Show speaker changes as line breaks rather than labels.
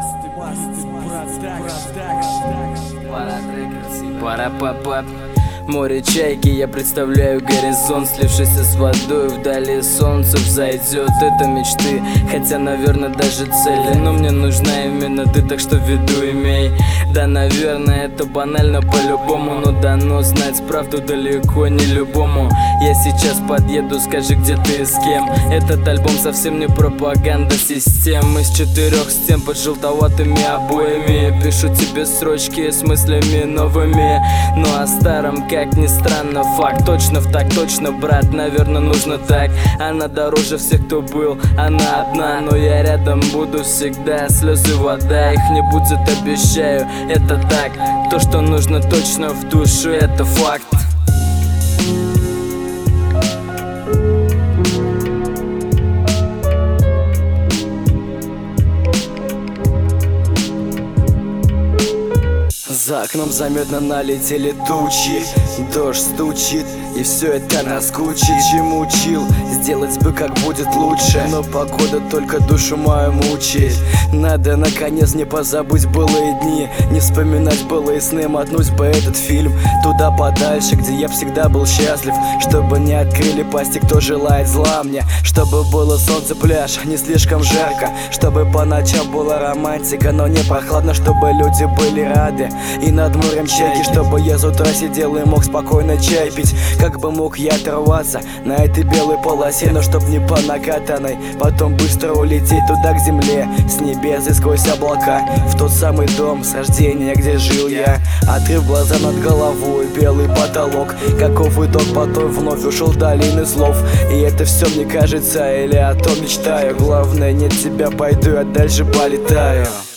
Пара-па-пап. Море чайки, я представляю горизонт, слившийся с водой, вдали солнце взойдет. Это мечты, хотя, наверное, даже цели. Но мне нужна именно ты, так что в виду имей. Да, наверное, это банально по-любому, но дано знать правду далеко не любому. Я сейчас подъеду, скажи, где ты и с кем. Этот альбом совсем не пропаганда систем. Из 4 стен под желтоватыми обоями пишу тебе строчки с мыслями новыми. Ну а старом, как ни странно, факт точно в так точно, брат, наверное, нужно так. Она дороже всех, кто был, она одна, но я рядом буду всегда. Слезы, вода, их не будет, обещаю, это так. То, что нужно точно в душу, это факт. За окном заметно налетели тучи, дождь стучит, и все это наскучит. Чему учил, сделать бы как будет лучше, но погода только душу мою мучает. Надо наконец не позабыть былые дни, не вспоминать былые сны, мотнуть бы этот фильм туда подальше, где я всегда был счастлив. Чтобы не открыли пасти, кто желает зла мне, чтобы было солнце, пляж, не слишком жарко, чтобы по ночам была романтика, но не прохладно, чтобы люди были рады. И над морем чайки, чтобы я с утра сидел и мог спокойно чай пить. Как бы мог я оторваться на этой белой полосе, но чтоб не по накатанной, потом быстро улететь туда к земле, с небес и сквозь облака, в тот самый дом с рождения, где жил я. Открыв глаза над головой, белый потолок, каков итог, потом вновь ушел в долины слов. И это все мне кажется, или о том мечтаю. Главное, нет тебя, пойду, а дальше полетаю.